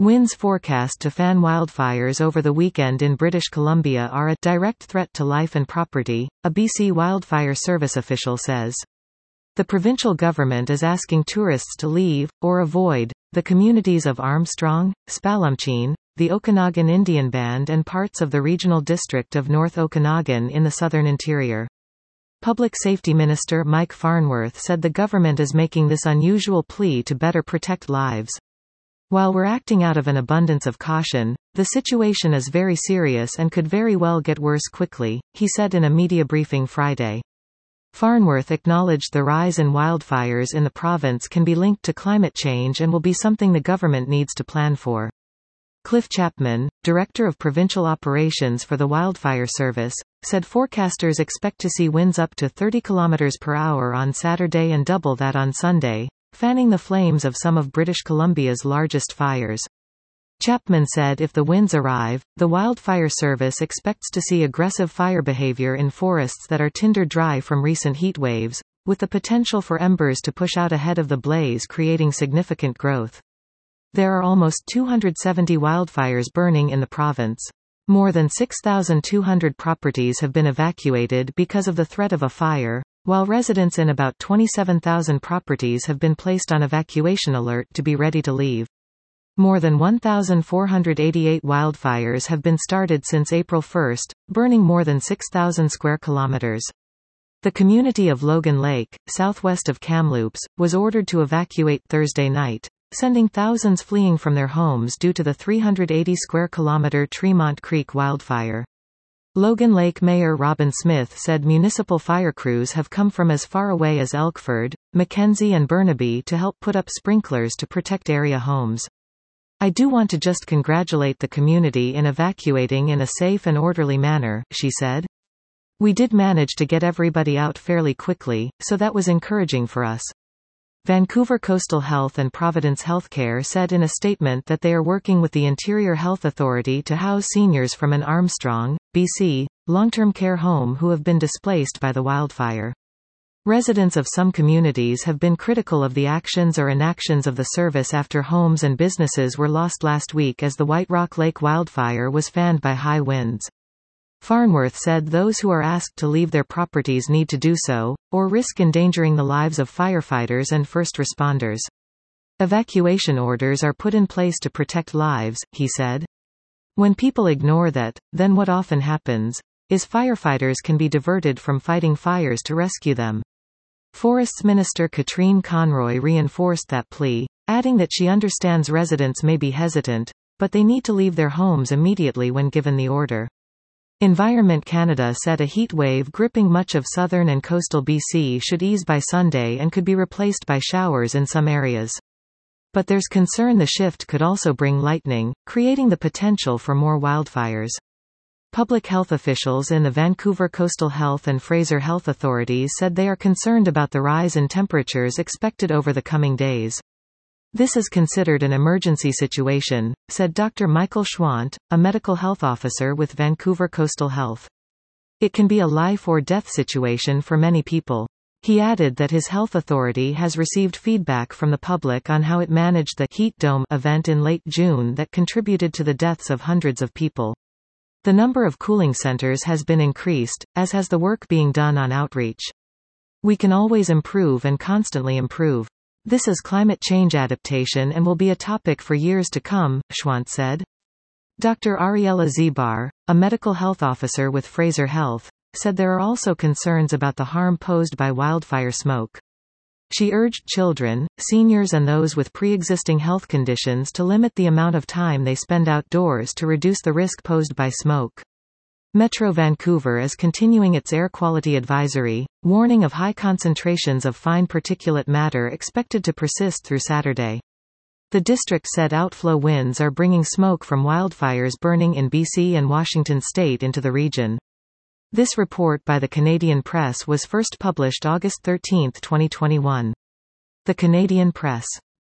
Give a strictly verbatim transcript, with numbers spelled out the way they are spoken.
Winds forecast to fan wildfires over the weekend in British Columbia are a direct threat to life and property, a B C Wildfire Service official says. The provincial government is asking tourists to leave, or avoid, the communities of Armstrong, Spalumcheen, the Okanagan Indian Band and parts of the regional district of North Okanagan in the southern interior. Public Safety Minister Mike Farnworth said the government is making this unusual plea to better protect lives. While we're acting out of an abundance of caution, the situation is very serious and could very well get worse quickly, he said in a media briefing Friday. Farnworth acknowledged the rise in wildfires in the province can be linked to climate change and will be something the government needs to plan for. Cliff Chapman, Director of Provincial Operations for the Wildfire Service, said forecasters expect to see winds up to thirty kilometers per hour on Saturday and double that on Sunday, fanning the flames of some of British Columbia's largest fires. Chapman said if the winds arrive, the Wildfire Service expects to see aggressive fire behavior in forests that are tinder dry from recent heat waves, with the potential for embers to push out ahead of the blaze, creating significant growth. There are almost two hundred seventy wildfires burning in the province. More than six thousand two hundred properties have been evacuated because of the threat of a fire, while residents in about twenty-seven thousand properties have been placed on evacuation alert to be ready to leave. More than one thousand four hundred eighty-eight wildfires have been started since April first, burning more than six thousand square kilometers. The community of Logan Lake, southwest of Kamloops, was ordered to evacuate Thursday night, sending thousands fleeing from their homes due to the three hundred eighty square kilometer Tremont Creek wildfire. Logan Lake Mayor Robin Smith said municipal fire crews have come from as far away as Elkford, Mackenzie and Burnaby to help put up sprinklers to protect area homes. I do want to just congratulate the community in evacuating in a safe and orderly manner, she said. We did manage to get everybody out fairly quickly, so that was encouraging for us. Vancouver Coastal Health and Providence Healthcare said in a statement that they are working with the Interior Health Authority to house seniors from an Armstrong, B C, long-term care home who have been displaced by the wildfire. Residents of some communities have been critical of the actions or inactions of the service after homes and businesses were lost last week as the White Rock Lake wildfire was fanned by high winds. Farnworth said those who are asked to leave their properties need to do so, or risk endangering the lives of firefighters and first responders. Evacuation orders are put in place to protect lives, he said. When people ignore that, then what often happens is firefighters can be diverted from fighting fires to rescue them. Forests Minister Katrine Conroy reinforced that plea, adding that she understands residents may be hesitant, but they need to leave their homes immediately when given the order. Environment Canada said a heat wave gripping much of southern and coastal B C should ease by Sunday and could be replaced by showers in some areas. But there's concern the shift could also bring lightning, creating the potential for more wildfires. Public health officials in the Vancouver Coastal Health and Fraser Health Authorities said they are concerned about the rise in temperatures expected over the coming days. This is considered an emergency situation, said Doctor Michael Schwant, a medical health officer with Vancouver Coastal Health. It can be a life or death situation for many people. He added that his health authority has received feedback from the public on how it managed the heat dome event in late June that contributed to the deaths of hundreds of people. The number of cooling centers has been increased, as has the work being done on outreach. We can always improve and constantly improve. This is climate change adaptation and will be a topic for years to come, Schwant said. Doctor Ariella Zebar, a medical health officer with Fraser Health, said there are also concerns about the harm posed by wildfire smoke. She urged children, seniors and those with pre-existing health conditions to limit the amount of time they spend outdoors to reduce the risk posed by smoke. Metro Vancouver is continuing its air quality advisory, warning of high concentrations of fine particulate matter expected to persist through Saturday. The district said outflow winds are bringing smoke from wildfires burning in B C and Washington state into the region. This report by the Canadian Press was first published August thirteenth twenty twenty-one. The Canadian Press.